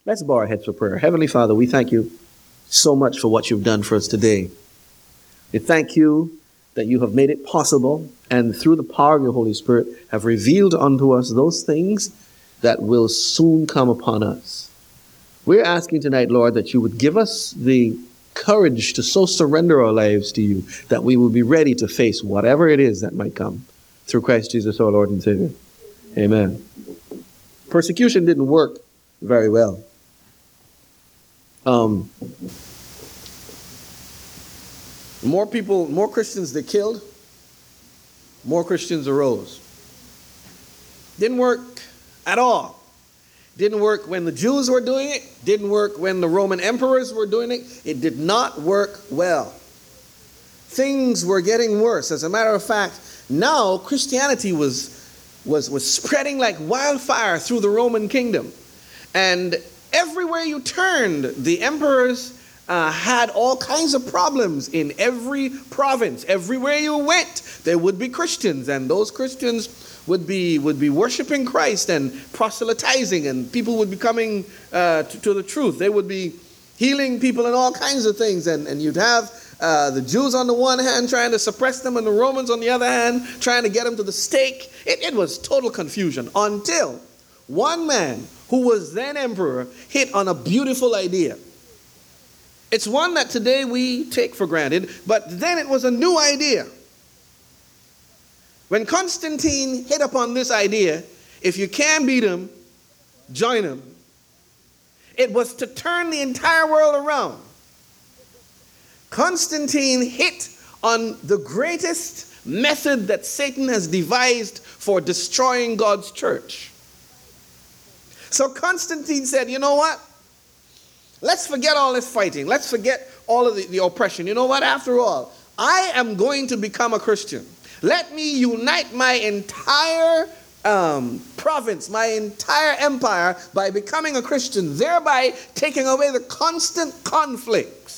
Let's bow our heads for prayer. Heavenly Father, we thank you so much for what you've done for us today. We thank you that you have made it possible and through the power of your Holy Spirit have revealed unto us those things that will soon come upon us. We're asking tonight, Lord, that you would give us the courage to so surrender our lives to you that we will be ready to face whatever it is that might come. Through Christ Jesus, our Lord and Savior. Amen. Persecution didn't work very well. More Christians they killed, more Christians arose. Didn't work at all. Didn't work when the Jews were doing it. Didn't work when the Roman emperors were doing it. It did not work well. Things were getting worse. As a matter of fact, now Christianity was spreading like wildfire through the Roman kingdom. And everywhere you turned, the emperors had all kinds of problems in every province. Everywhere you went, there would be Christians, and those Christians would be worshiping Christ and proselytizing, and people would be coming to the truth. They would be healing people and all kinds of things, and you'd have the Jews on the one hand trying to suppress them, and the Romans on the other hand trying to get them to the stake. It was total confusion until one man who was then emperor hit on a beautiful idea. It's one that today we take for granted, but then it was a new idea. When Constantine hit upon this idea, if you can't beat him, join him. It was to turn the entire world around. Constantine hit on the greatest method that Satan has devised for destroying God's church. So Constantine said, you know what? Let's forget all this fighting. Let's forget all of the oppression. You know what? After all, I am going to become a Christian. Let me unite my entire province, my entire empire by becoming a Christian, thereby taking away the constant conflicts.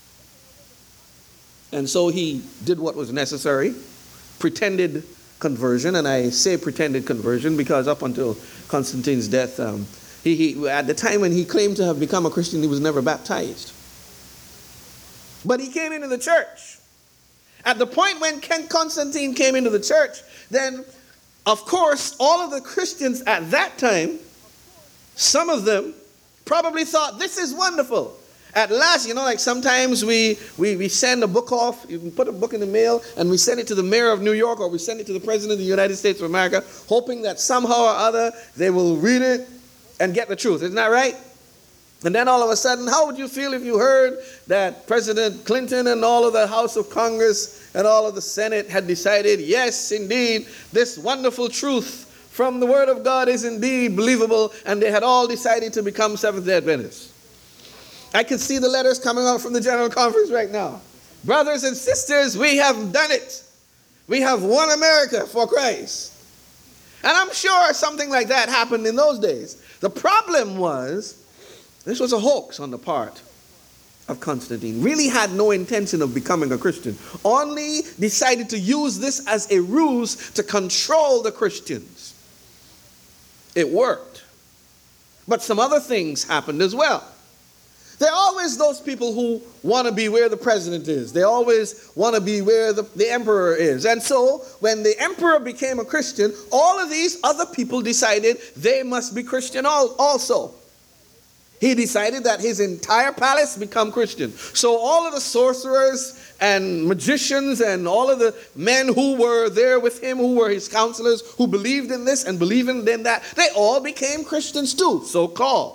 And so he did what was necessary, pretended conversion, and I say pretended conversion because up until Constantine's death, he at the time when he claimed to have become a Christian, he was never baptized. But he came into the church. At the point when Constantine came into the church, then, of course, all of the Christians at that time, some of them probably thought, this is wonderful. At last, like sometimes we send a book off, you can put a book in the mail, and we send it to the mayor of New York, or we send it to the president of the United States of America, hoping that somehow or other they will read it and get the truth. Isn't that right? And then all of a sudden, how would you feel if you heard that President Clinton and all of the House of Congress and all of the Senate had decided, yes, indeed, this wonderful truth from the Word of God is indeed believable, and they had all decided to become Seventh-day Adventists? I can see the letters coming out from the General Conference right now. Brothers and sisters, we have done it. We have won America for Christ. And I'm sure something like that happened in those days. The problem was, this was a hoax on the part of Constantine. Really had no intention of becoming a Christian. Only decided to use this as a ruse to control the Christians. It worked. But some other things happened as well. There are always those people who want to be where the president is. They always want to be where the emperor is. And so when the emperor became a Christian, all of these other people decided they must be Christian also. He decided that his entire palace become Christian. So all of the sorcerers and magicians and all of the men who were there with him, who were his counselors, who believed in this and believed in that, they all became Christians too, so-called.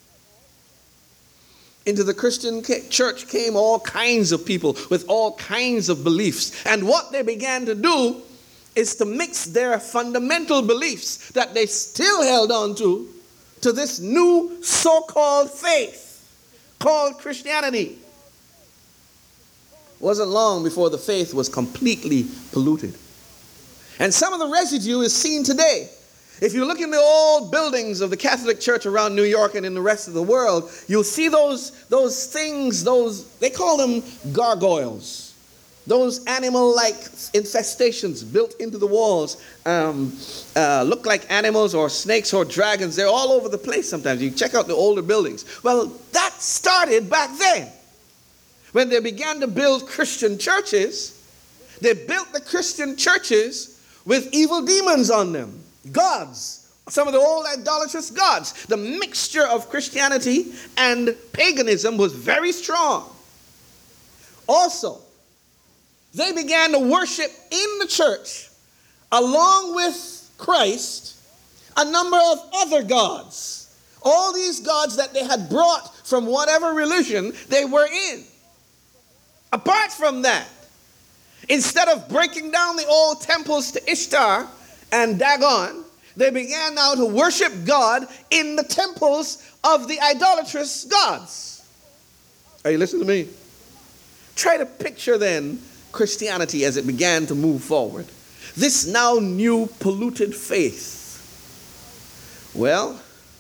Into the Christian church came all kinds of people with all kinds of beliefs. And what they began to do is to mix their fundamental beliefs that they still held on to this new so-called faith called Christianity. It wasn't long before the faith was completely polluted. And some of the residue is seen today. If you look in the old buildings of the Catholic Church around New York and in the rest of the world, you'll see those things, they call them gargoyles. Those animal-like infestations built into the walls look like animals or snakes or dragons. They're all over the place sometimes. You check out the older buildings. Well, that started back then. When they began to build Christian churches, they built the Christian churches with evil demons on them. Gods. Some of the old idolatrous gods. The mixture of Christianity and paganism was very strong. Also, they began to worship in the church, along with Christ, a number of other gods. All these gods that they had brought from whatever religion they were in. Apart from that, instead of breaking down the old temples to Ishtar and Dagon, they began now to worship God in the temples of the idolatrous gods. Are you listening to me? Try to picture then Christianity as it began to move forward. This now new polluted faith. Well,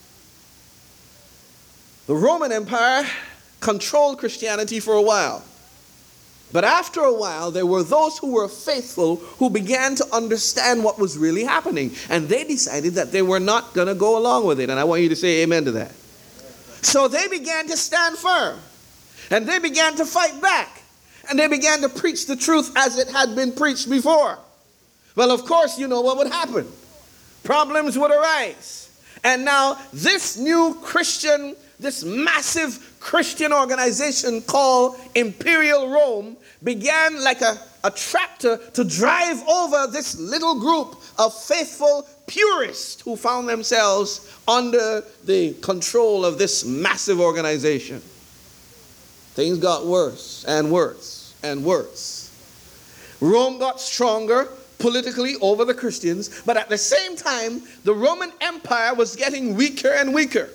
the Roman Empire controlled Christianity for a while. But after a while, there were those who were faithful who began to understand what was really happening. And they decided that they were not going to go along with it. And I want you to say amen to that. So they began to stand firm. And they began to fight back. And they began to preach the truth as it had been preached before. Well, of course, you know what would happen. Problems would arise. And now this new Christian, this massive Christian organization called Imperial Rome began like a tractor to drive over this little group of faithful purists who found themselves under the control of this massive organization. Things got worse and worse and worse. Rome got stronger politically over the Christians, but at the same time, the Roman Empire was getting weaker and weaker.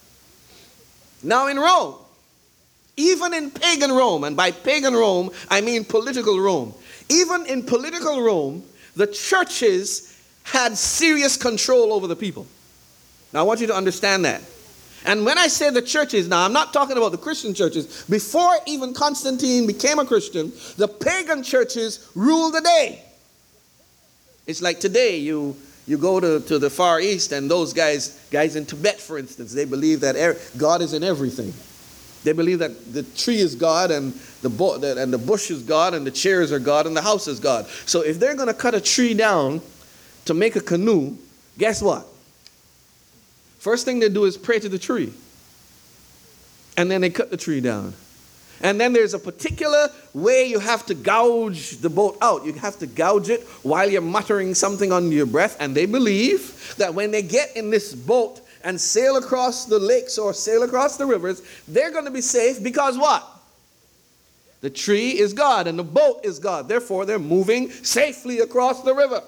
Now in Rome, even in pagan Rome, and by pagan Rome, I mean political Rome, even in political Rome, the churches had serious control over the people. Now I want you to understand that. And when I say the churches, now I'm not talking about the Christian churches. Before even Constantine became a Christian, the pagan churches ruled the day. It's like today, you go to the Far East, and those guys in Tibet, for instance, they believe that God is in everything. They believe that the tree is God, and the bush is God, and the chairs are God, and the house is God. So if they're going to cut a tree down to make a canoe, guess what? First thing they do is pray to the tree. And then they cut the tree down. And then there's a particular way you have to gouge the boat out. You have to gouge it while you're muttering something under your breath. And they believe that when they get in this boat and sail across the lakes or sail across the rivers, they're going to be safe because what? The tree is God and the boat is God. Therefore, they're moving safely across the river.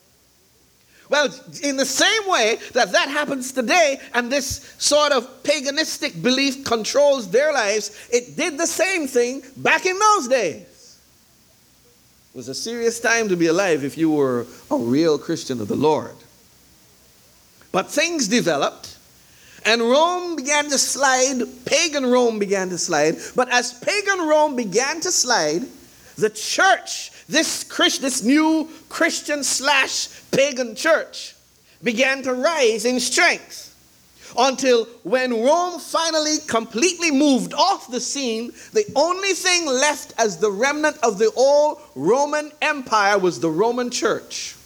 Well, in the same way that happens today, and this sort of paganistic belief controls their lives, it did the same thing back in those days. It was a serious time to be alive if you were a real Christian of the Lord. But things developed, and Rome began to slide, pagan Rome began to slide, but as pagan Rome began to slide, the church, this new Christian / pagan church, began to rise in strength until when Rome finally completely moved off the scene, the only thing left as the remnant of the old Roman Empire was the Roman church.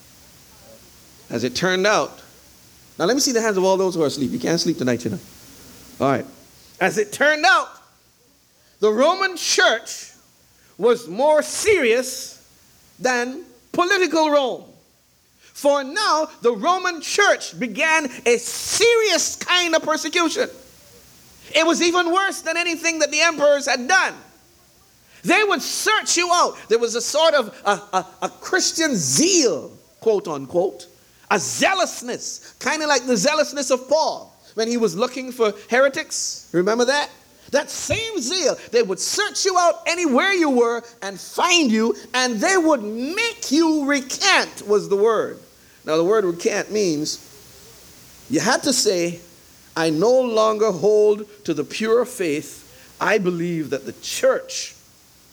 As it turned out, now let me see the hands of all those who are asleep. You can't sleep tonight, you know. All right. As it turned out, the Roman church was more serious than political Rome. For now, the Roman church began a serious kind of persecution. It was even worse than anything that the emperors had done. They would search you out. There was a sort of a Christian zeal, quote unquote, a zealousness, kind of like the zealousness of Paul when he was looking for heretics. Remember that? That same zeal, they would search you out anywhere you were and find you, and they would make you recant, was the word. Now the word recant means you had to say, I no longer hold to the pure faith. I believe that the church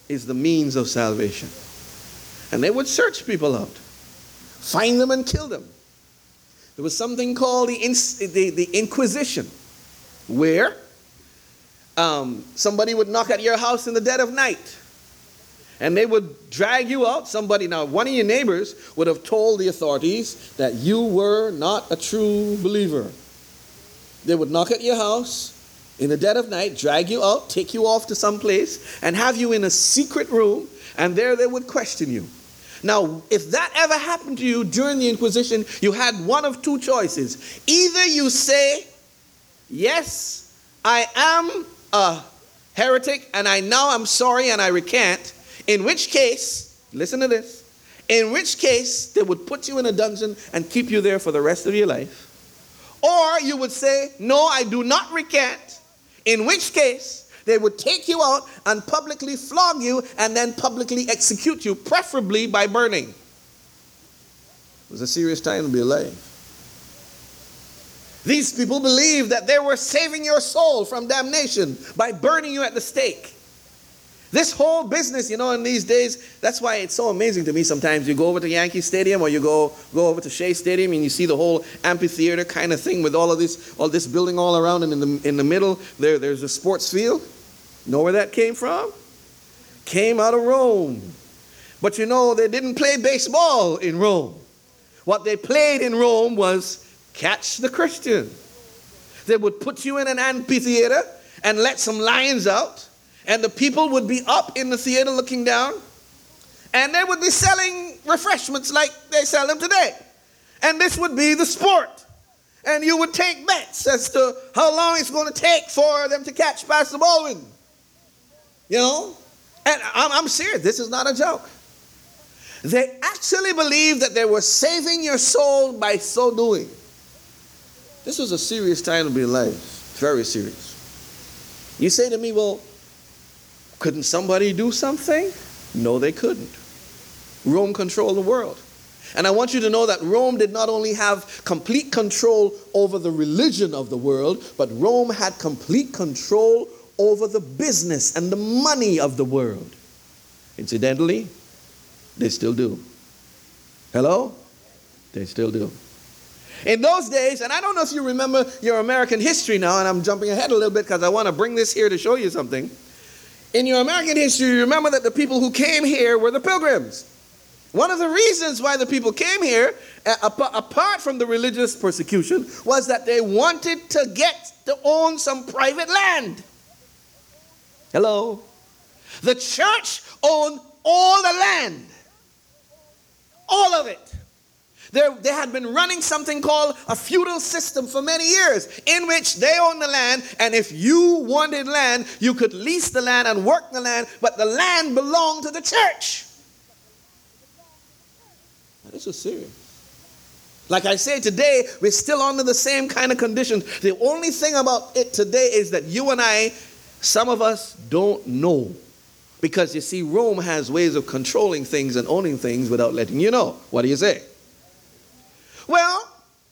is the means of salvation. And they would search people out, find them and kill them. There was something called the Inquisition, where somebody would knock at your house in the dead of night, and they would drag you out. Now, one of your neighbors would have told the authorities that you were not a true believer. They would knock at your house in the dead of night, drag you out, take you off to some place, and have you in a secret room, and there they would question you. Now, if that ever happened to you during the Inquisition, you had one of two choices. Either you say, yes, I am a heretic, and I'm sorry, and I recant, in which case, listen to this, in which case they would put you in a dungeon and keep you there for the rest of your life. Or you would say, no, I do not recant, in which case they would take you out and publicly flog you and then publicly execute you, preferably by burning. It was a serious time to be alive. These people believed that they were saving your soul from damnation by burning you at the stake. This whole business, in these days, that's why it's so amazing to me sometimes. You go over to Yankee Stadium or you go over to Shea Stadium and you see the whole amphitheater kind of thing with all this building all around, and in the middle there's a sports field. Know where that came from? Came out of Rome. But they didn't play baseball in Rome. What they played in Rome was catch the Christian. They would put you in an amphitheater and let some lions out, and the people would be up in the theater looking down, and they would be selling refreshments like they sell them today. And this would be the sport. And you would take bets as to how long it's going to take for them to catch Pastor Baldwin. And I'm serious. This is not a joke. They actually believed that they were saving your soul by so doing. This was a serious time to be alive. Very serious. You say to me, well, couldn't somebody do something? No, they couldn't. Rome controlled the world. And I want you to know that Rome did not only have complete control over the religion of the world, but Rome had complete control over the business and the money of the world. Incidentally, they still do. Hello? They still do. In those days, and I don't know if you remember your American history now, and I'm jumping ahead a little bit because I want to bring this here to show you something. In your American history, you remember that the people who came here were the Pilgrims. One of the reasons why the people came here, apart from the religious persecution, was that they wanted to own some private land. Hello? The church owned all the land. All of it. They had been running something called a feudal system for many years, in which they owned the land, and if you wanted land, you could lease the land and work the land, but the land belonged to the church. Now, this was serious. Like I say, today, we're still under the same kind of conditions. The only thing about it today is that you and I, some of us don't know. Because you see, Rome has ways of controlling things and owning things without letting you know. What do you say? Well,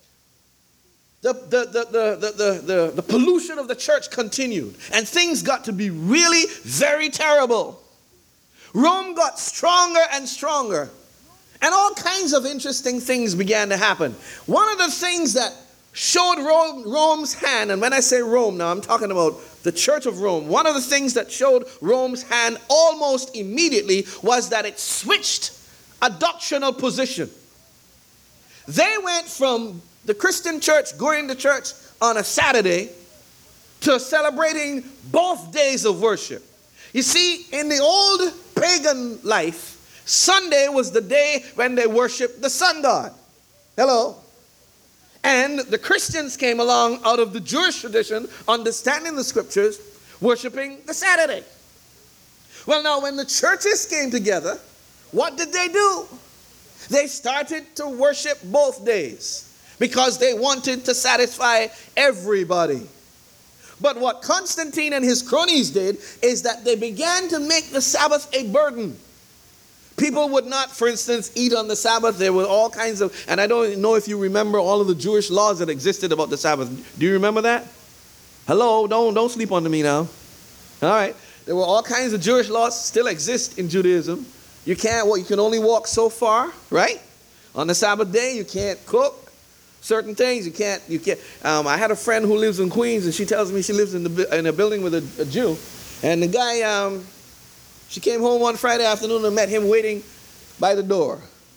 the pollution of the church continued. And things got to be really very terrible. Rome got stronger and stronger. And all kinds of interesting things began to happen. One of the things that showed Rome's hand, and when I say Rome now, I'm talking about the Church of Rome. One of the things that showed Rome's hand almost immediately was that it switched a doctrinal position. They went from the Christian church going to church on a Saturday to celebrating both days of worship. You see, in the old pagan life, Sunday was the day when they worshiped the sun god. Hello? And the Christians came along out of the Jewish tradition, understanding the scriptures, worshiping the Saturday. Well, now, when the churches came together, what did they do? They started to worship both days because they wanted to satisfy everybody. But what Constantine and his cronies did is that they began to make the Sabbath a burden. People would not, for instance, eat on the Sabbath. There were all kinds of, and I don't know if you remember all of the Jewish laws that existed about the Sabbath. Do you remember that? Hello, don't sleep on me now. All right. There were all kinds of Jewish laws still exist in Judaism. You can't walk, you can only walk so far, right? On the Sabbath day, you can't cook certain things. You can't. I had a friend who lives in Queens, and she tells me she lives in a building with a Jew. And the guy, she came home one Friday afternoon and met him waiting by the door.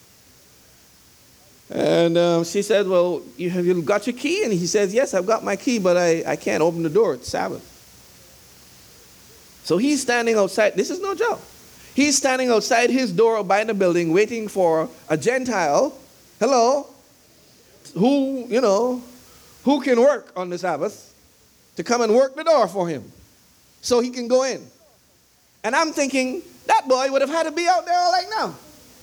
And she said, well, have you got your key? And he says, yes, I've got my key, but I can't open the door. It's Sabbath. So he's standing outside. This is no joke. He's standing outside his door by the building waiting for a Gentile, hello, who can work on the Sabbath, to come and work the door for him so he can go in. And I'm thinking, that boy would have had to be out there all night now.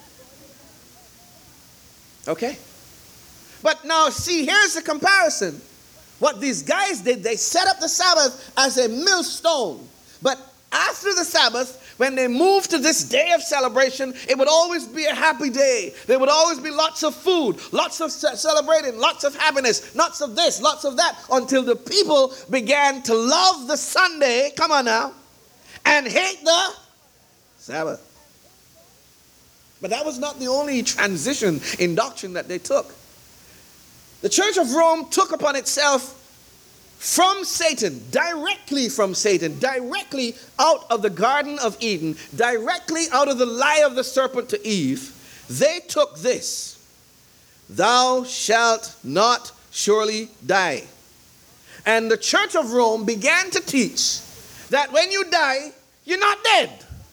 Okay? But now, see, here's the comparison. What these guys did, they set up the Sabbath as a millstone. But after the Sabbath, when they moved to this day of celebration, it would always be a happy day. There would always be lots of food, lots of celebrating, lots of happiness, lots of this, lots of that, until the people began to love the Sunday, come on now, and hate the Sabbath. But that was not the only transition in doctrine that they took. The Church of Rome took upon itself from Satan, directly out of the Garden of Eden, directly out of the lie of the serpent to Eve, they took this: thou shalt not surely die. And the Church of Rome began to teach that when you die, you're not dead.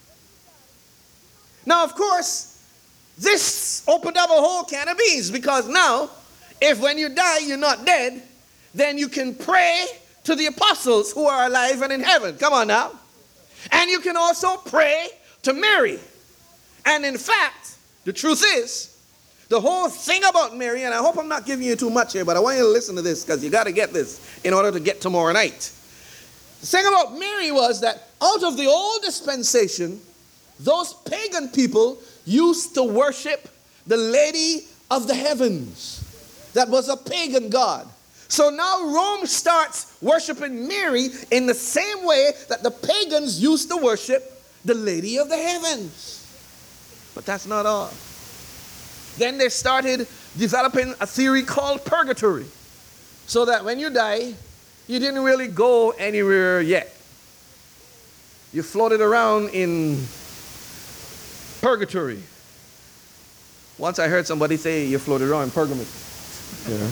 Now, of course, this opened up a whole can of beans, because now, if when you die you're not dead, then you can pray to the apostles who are alive and in heaven. Come on now. And you can also pray to Mary. And in fact, the truth is, the whole thing about Mary, and I hope I'm not giving you too much here, but I want you to listen to this, because you got to get this in order to get tomorrow night. The thing about Mary was that out of the old dispensation, those pagan people used to worship the Lady of the Heavens. That was a pagan god. So now Rome starts worshiping Mary in the same way that the pagans used to worship the Lady of the Heavens. But that's not all. Then they started developing a theory called purgatory, so that when you die, you didn't really go anywhere yet. You floated around in purgatory. Once I heard somebody say you floated around in Pergamum. Yeah.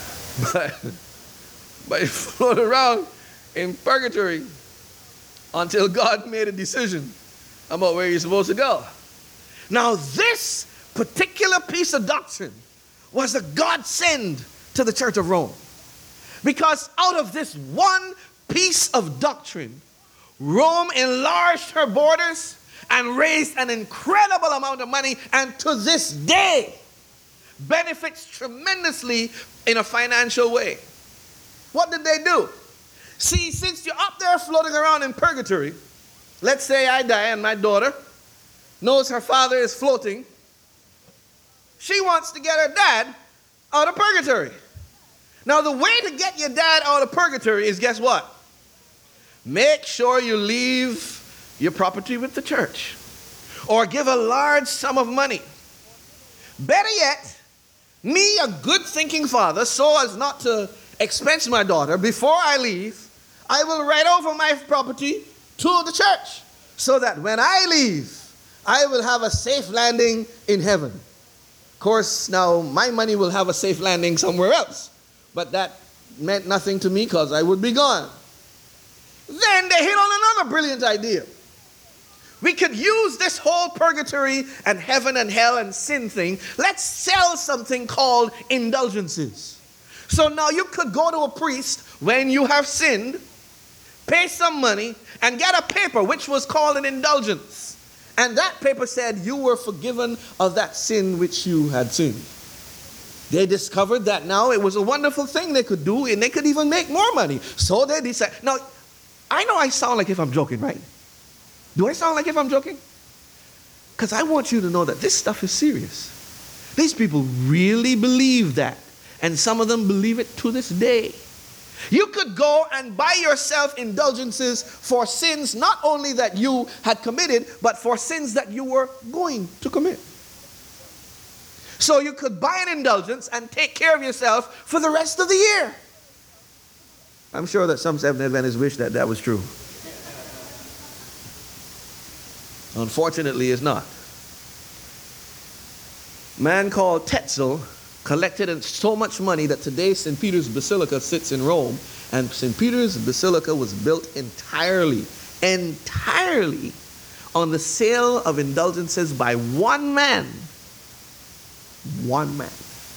But you float around in purgatory until God made a decision about where you're supposed to go. Now, this particular piece of doctrine was a godsend to the Church of Rome, because out of this one piece of doctrine, Rome enlarged her borders and raised an incredible amount of money, and to this day benefits tremendously in a financial way. What did they do? See, since you're up there floating around in purgatory, let's say I die and my daughter knows her father is floating. She wants to get her dad out of purgatory. Now, the way to get your dad out of purgatory is, guess what? Make sure you leave your property with the church, or give a large sum of money. Better yet, me, a good thinking father, so as not to expense my daughter, before I leave, I will write over my property to the church, so that when I leave, I will have a safe landing in heaven. Of course, now my money will have a safe landing somewhere else, but that meant nothing to me because I would be gone. Then they hit on another brilliant idea. We could use this whole purgatory and heaven and hell and sin thing. Let's sell something called indulgences. So now you could go to a priest when you have sinned, pay some money, and get a paper which was called an indulgence. And that paper said you were forgiven of that sin which you had sinned. They discovered that now it was a wonderful thing they could do, and they could even make more money. So they decided. Now, I know I sound like if I'm joking, right? Do I sound like if I'm joking? Because I want you to know that this stuff is serious. These people really believe that. And some of them believe it to this day. You could go and buy yourself indulgences for sins not only that you had committed, but for sins that you were going to commit. So you could buy an indulgence and take care of yourself for the rest of the year. I'm sure that some Seventh-day Adventists wish that that was true. Unfortunately, it's not. A man called Tetzel collected so much money that today St. Peter's Basilica sits in Rome, and St. Peter's Basilica was built entirely on the sale of indulgences by one man. One man.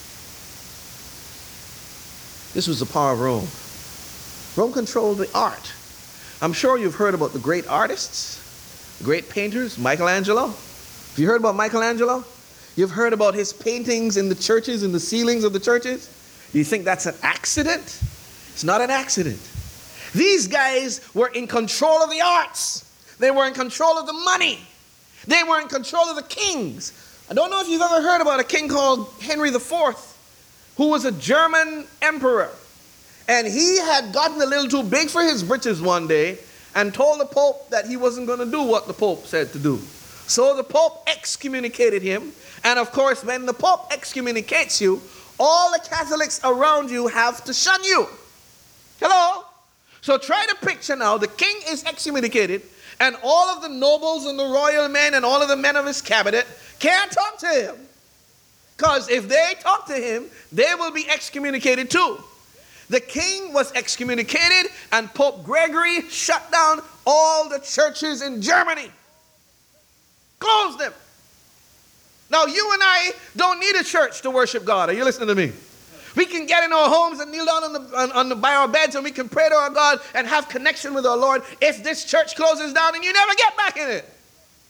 This was the power of Rome. Rome controlled the art. I'm sure you've heard about the great artists, great painters, Michelangelo. Have you heard about Michelangelo? You've heard about his paintings in the churches, in the ceilings of the churches? Do you think that's an accident? It's not an accident. These guys were in control of the arts. They were in control of the money. They were in control of the kings. I don't know if you've ever heard about a king called Henry IV, who was a German emperor. And he had gotten a little too big for his britches one day and told the Pope that he wasn't going to do what the Pope said to do. So the Pope excommunicated him. And of course, when the Pope excommunicates you, all the Catholics around you have to shun you. Hello? So try to picture now, the king is excommunicated, and all of the nobles and the royal men and all of the men of his cabinet can't talk to him. Because if they talk to him, they will be excommunicated too. The king was excommunicated, and Pope Gregory shut down all the churches in Germany. Closed them. Now, you and I don't need a church to worship God. Are you listening to me? We can get in our homes and kneel down by our beds, and we can pray to our God and have connection with our Lord if this church closes down and you never get back in it.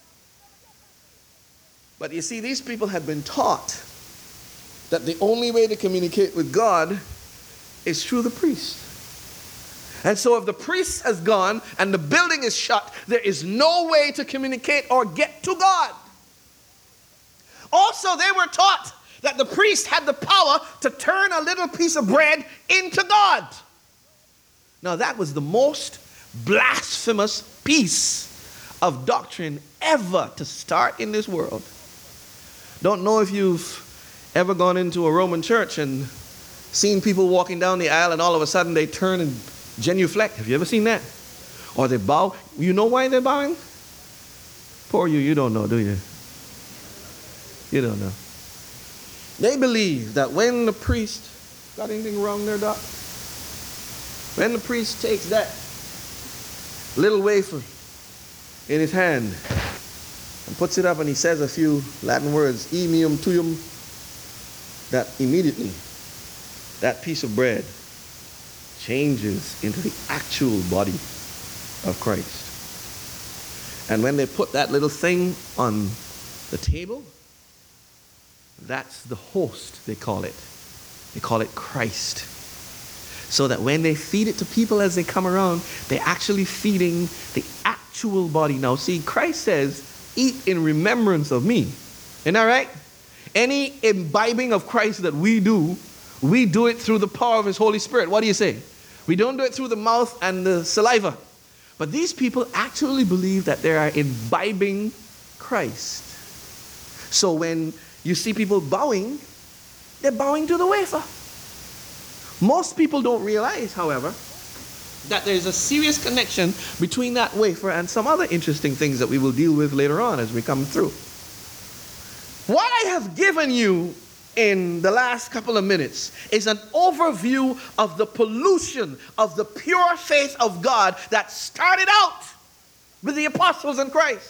But you see, these people had been taught that the only way to communicate with God is through the priest. And so if the priest has gone and the building is shut, there is no way to communicate or get to God. Also, they were taught that the priest had the power to turn a little piece of bread into God. Now, that was the most blasphemous piece of doctrine ever to start in this world. Don't know if you've ever gone into a Roman church and seen people walking down the aisle and all of a sudden they turn and genuflect. Have you ever seen that? Or they bow. You know why they're bowing? Poor you don't know, do you? You don't know. They believe that when the priest, got anything wrong there, Doc? When the priest takes that little wafer in his hand and puts it up and he says a few Latin words, E meum tuum, that immediately that piece of bread changes into the actual body of Christ. And when they put that little thing on the table, that's the host, they call it. They call it Christ. So that when they feed it to people as they come around, they're actually feeding the actual body. Now see, Christ says, eat in remembrance of me. Isn't that right? Any imbibing of Christ that we do it through the power of His Holy Spirit. What do you say? We don't do it through the mouth and the saliva. But these people actually believe that they are imbibing Christ. So when you see people bowing, they're bowing to the wafer. Most people don't realize, however, that there's a serious connection between that wafer and some other interesting things that we will deal with later on as we come through. What I have given you in the last couple of minutes is an overview of the pollution of the pure faith of God that started out with the apostles in Christ.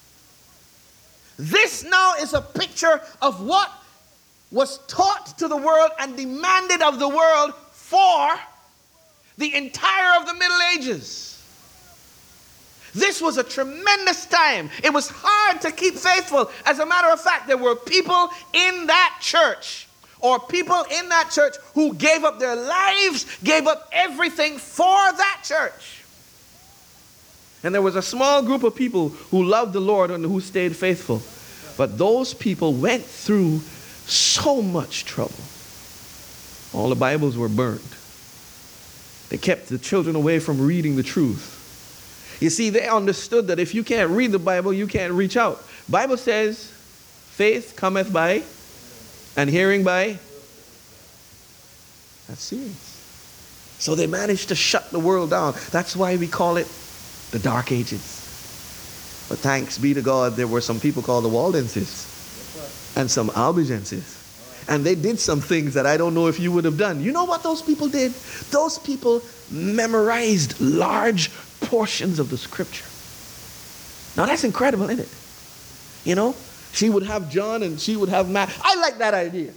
This now is a picture of what was taught to the world and demanded of the world for the entire of the Middle Ages. This was a tremendous time. It was hard to keep faithful. As a matter of fact, there were people in that church who gave up their lives, gave up everything for that church. And there was a small group of people who loved the Lord and who stayed faithful. But those people went through so much trouble. All the Bibles were burned. They kept the children away from reading the truth. You see, they understood that if you can't read the Bible, you can't reach out. Bible says, faith cometh by and hearing by. That's serious. So they managed to shut the world down. That's why we call it the Dark Ages. But thanks be to God, there were some people called the Waldenses and some Albigenses. And they did some things that I don't know if you would have done. You know what those people did? Those people memorized large portions of the scripture. Now that's incredible, isn't it? You know, she would have John and she would have Matthew. I like that idea.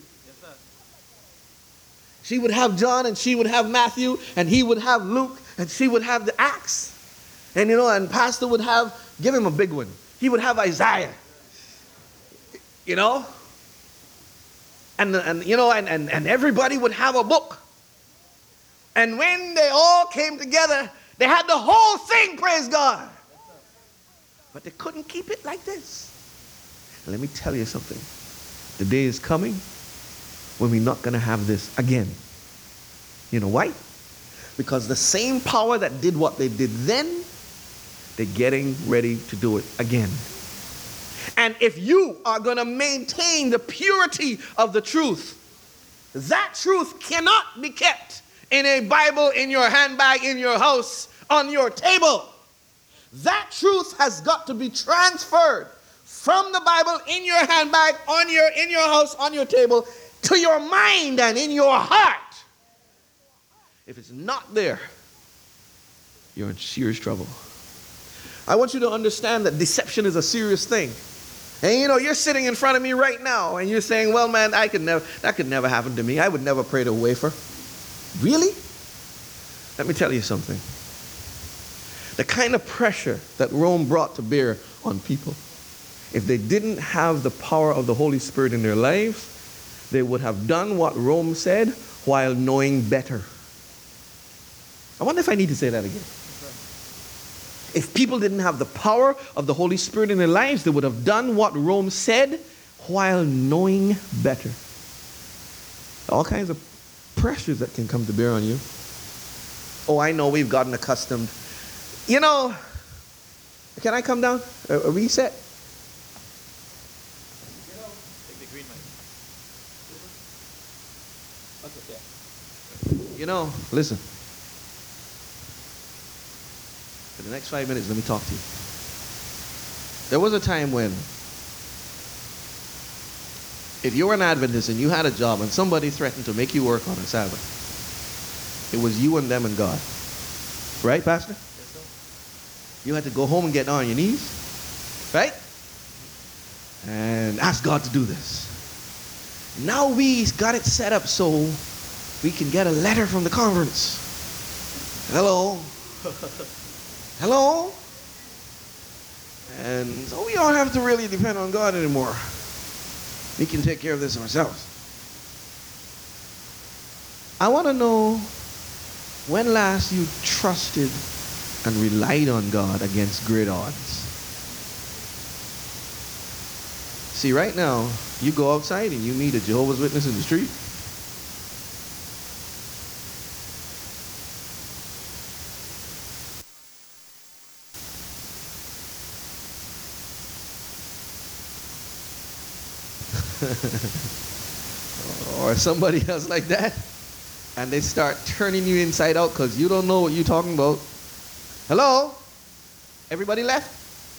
She would have John and she would have Matthew and he would have Luke and she would have the Acts. And you know, and pastor would have, give him a big one. He would have Isaiah. You know? And you know, and everybody would have a book. And when they all came together, they had the whole thing, praise God. But they couldn't keep it like this. And let me tell you something. The day is coming when we're not going to have this again. You know why? Because the same power that did what they did then, they're getting ready to do it again. And if you are going to maintain the purity of the truth, that truth cannot be kept in a Bible, in your handbag, in your house, on your table. That truth has got to be transferred from the Bible in your handbag, in your house, on your table, to your mind and in your heart. If it's not there, you're in serious trouble. I want you to understand that deception is a serious thing. And you know, you're sitting in front of me right now and you're saying, well, man, that could never happen to me. I would never pray to a wafer. Really? Let me tell you something. The kind of pressure that Rome brought to bear on people, if they didn't have the power of the Holy Spirit in their lives, they would have done what Rome said while knowing better. I wonder if I need to say that again. If people didn't have the power of the Holy Spirit in their lives, they would have done what Rome said while knowing better. All kinds of pressures that can come to bear on you. Oh, I know we've gotten accustomed. You know, can I come down? A reset? Take the green mic. Okay, yeah. You know, listen. For the next 5 minutes, let me talk to you. There was a time when, if you were an Adventist and you had a job and somebody threatened to make you work on a Sabbath, it was you and them and God. Right, Pastor? Yes, sir. You had to go home and get on your knees, right? And ask God to do this. Now we got it set up so we can get a letter from the conference. Hello. Hello? And so we don't have to really depend on God anymore. We can take care of this ourselves. I want to know when last you trusted and relied on God against great odds. See, right now, you go outside and you meet a Jehovah's Witness in the street. Or somebody else like that, and they start turning you inside out because you don't know what you're talking about. Hello? Everybody left?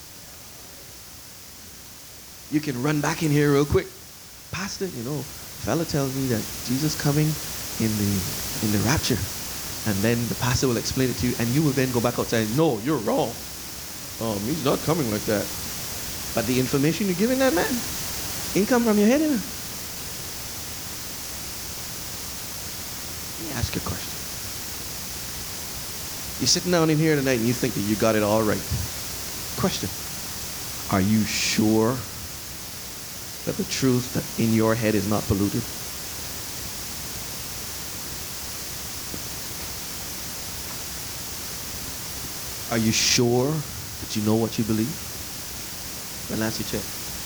You can run back in here real quick. Pastor, you know, fella tells me that Jesus coming in the rapture. And then the pastor will explain it to you, and you will then go back outside. No, you're wrong. He's not coming like that. But the information you're giving that man, ain't come from your head, innit? Let me ask you a question. You're sitting down in here tonight and you think that you got it all right. Question. Are you sure that the truth that in your head is not polluted? Are you sure that you know what you believe? Well, last you check.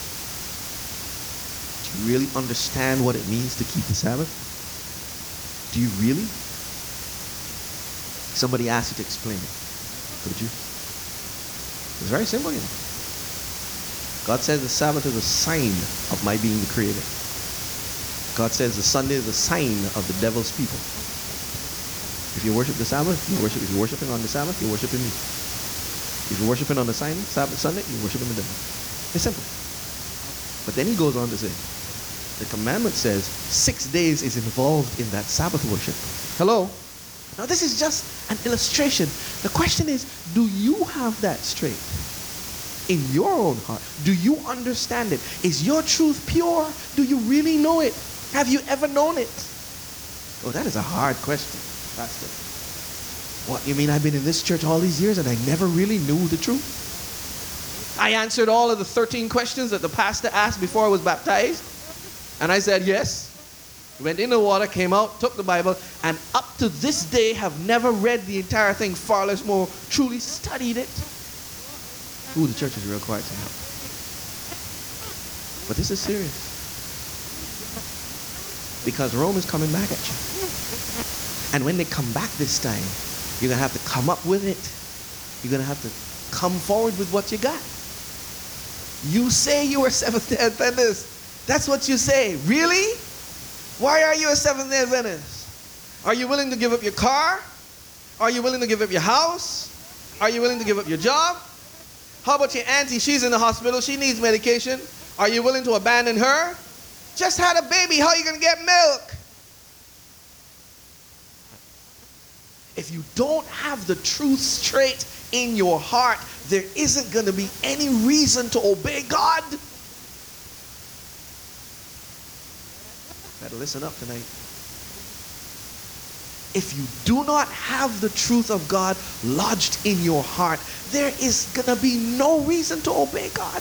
Do you really understand what it means to keep the Sabbath? Do you really? Somebody asked you to explain it. Could you? It's very simple. You know. God says the Sabbath is a sign of my being the creator. God says the Sunday is a sign of the devil's people. If you worship the Sabbath, you worship. If you're worshiping on the Sabbath, you're worshiping me. If you're worshiping on the Sabbath Sunday, you're worshiping the devil. It's simple. But then he goes on to say, the commandment says 6 days is involved in that Sabbath worship. Hello? Now this is just an illustration. The question is, do you have that straight in your own heart? Do you understand it? Is your truth pure? Do you really know it? Have you ever known it? Oh, that is a hard question, Pastor. What, you mean I've been in this church all these years and I never really knew the truth? I answered all of the 13 questions that the pastor asked before I was baptized. And I said yes. Went in the water, came out, took the Bible, and up to this day have never read the entire thing, far less more truly studied it. Ooh, the church is real quiet tonight. But this is serious. Because Rome is coming back at you. And when they come back this time, you're going to have to come up with it. You're going to have to come forward with what you got. You say you are Seventh-day Adventist. That's what you say. Really? Why are you a Seventh-day Adventist? Are you willing to give up your car? Are you willing to give up your house? Are you willing to give up your job? How about your auntie? She's in the hospital. She needs medication. Are you willing to abandon her? Just had a baby. How are you going to get milk? If you don't have the truth straight in your heart, there isn't going to be any reason to obey God. Better listen up tonight. If you do not have the truth of God lodged in your heart, there is going to be no reason to obey God.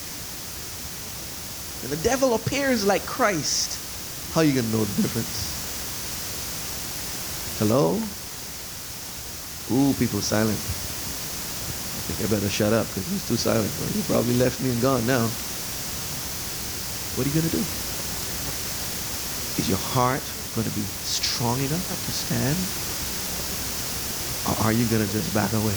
When the devil appears like Christ, how are you going to know the difference? Hello? Ooh, people silent. I think I better shut up because he's too silent. Well, he probably left me and gone now. What are you going to do? Is your heart going to be strong enough to stand? Or are you going to just back away?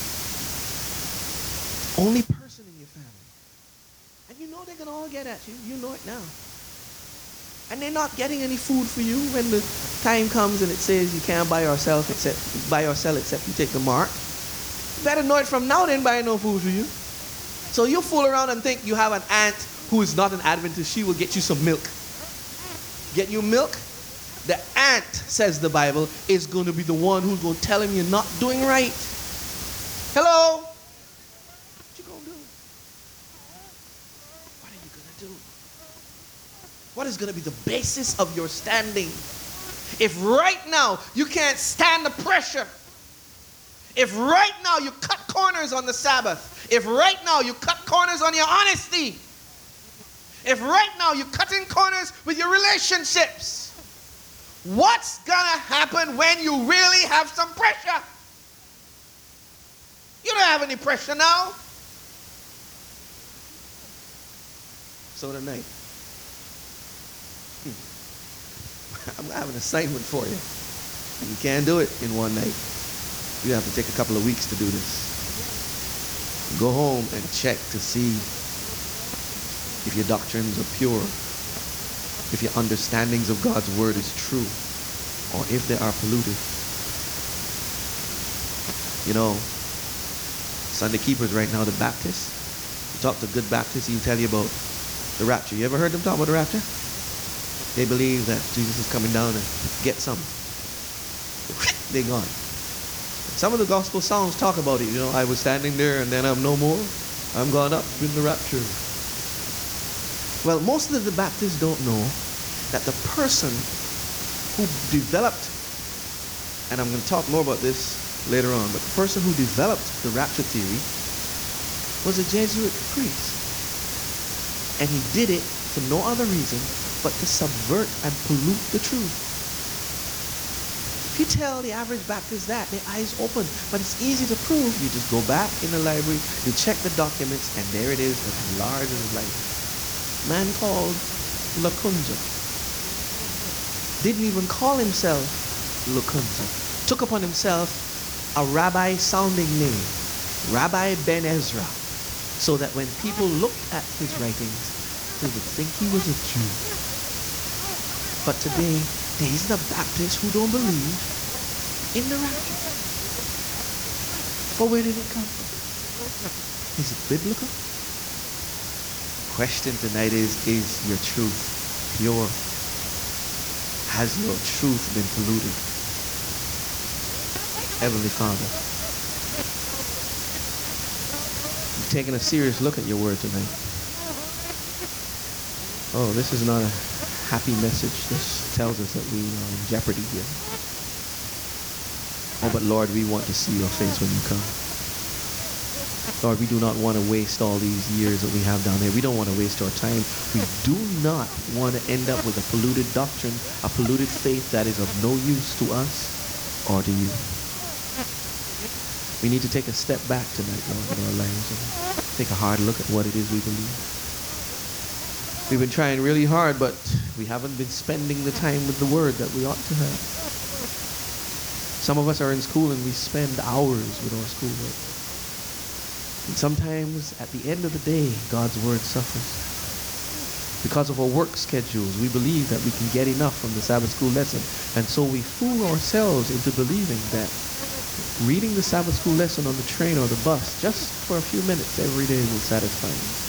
Only person in your family. And you know they're going to all get at you. You know it now. And they're not getting any food for you when the time comes and it says you can't buy or sell except you take the mark. You better know it from now, then buy no food for you. So you fool around and think you have an aunt who is not an Adventist. She will get you some milk. Get you milk? The aunt, says the Bible, is going to be the one who's going to tell him you're not doing right. Hello? What you going to do? What are you going to do? What is going to be the basis of your standing? If right now you can't stand the pressure, if right now you cut corners on the Sabbath, if right now you cut corners on your honesty, if right now you're cutting corners with your relationships, what's gonna happen when you really have some pressure? You don't have any pressure now. So tonight, I'm gonna have an assignment for you. You can't do it in one night. You have to take a couple of weeks to do this. Go home and check to see if your doctrines are pure, if your understandings of God's word is true, or if they are polluted. You know, Sunday keepers right now, the Baptists, you talk to good Baptists, he'll tell you about the rapture. You ever heard them talk about the rapture? They believe that Jesus is coming down and get some. They're gone. Some of the gospel songs talk about it. You know, I was standing there and then I'm no more. I'm gone up in the rapture. Well, most of the Baptists don't know that the person who developed, and I'm going to talk more about this later on, but the person who developed the rapture theory was a Jesuit priest. And he did it for no other reason but to subvert and pollute the truth. If you tell the average Baptist that, their eyes open. But it's easy to prove. You just go back in the library, you check the documents, and there it is, as large as life. Man called Lacunza. Didn't even call himself Lacunza. Took upon himself a rabbi sounding name, Rabbi Ben Ezra, so that when people looked at his writings, they would think he was a Jew. But today, there's the Baptists who don't believe in the rapture. But where did it come from? Is it biblical? Question tonight is your truth pure? Has your truth been polluted? Heavenly Father, you've taken a serious look at your word tonight. Oh, this is not a happy message. This tells us that we are in jeopardy here. Oh, but Lord, we want to see your face when you come. Lord, we do not want to waste all these years that we have down here. We don't want to waste our time. We do not want to end up with a polluted doctrine, a polluted faith that is of no use to us or to you. We need to take a step back tonight, Lord, in our lives and take a hard look at what it is we believe. We've been trying really hard, but we haven't been spending the time with the word that we ought to have. Some of us are in school and we spend hours with our schoolwork. And sometimes at the end of the day, God's word suffers. Because of our work schedules, we believe that we can get enough from the Sabbath school lesson. And so we fool ourselves into believing that reading the Sabbath school lesson on the train or the bus just for a few minutes every day will satisfy us.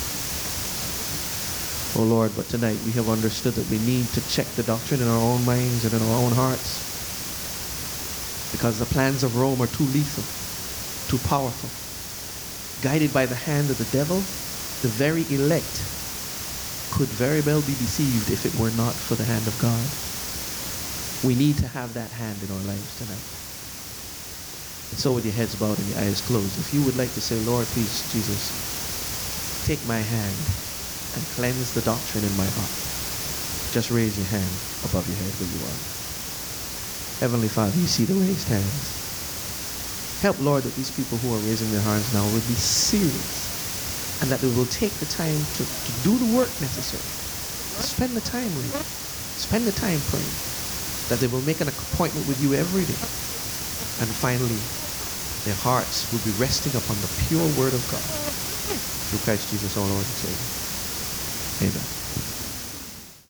Oh Lord, but tonight we have understood that we need to check the doctrine in our own minds and in our own hearts. Because the plans of Rome are too lethal, too powerful. Guided by the hand of the devil, the very elect could very well be deceived if it were not for the hand of God. We need to have that hand in our lives tonight. And so with your heads bowed and your eyes closed, if you would like to say, Lord, please, Jesus, take my hand and cleanse the doctrine in my heart. Just raise your hand above your head where you are. Heavenly Father, you see the raised hands. Help, Lord, that these people who are raising their hands now will be serious and that they will take the time to do the work necessary. Spend the time reading. Spend the time praying. That they will make an appointment with you every day. And finally, their hearts will be resting upon the pure word of God. Through Christ Jesus our Lord and Savior. Amen.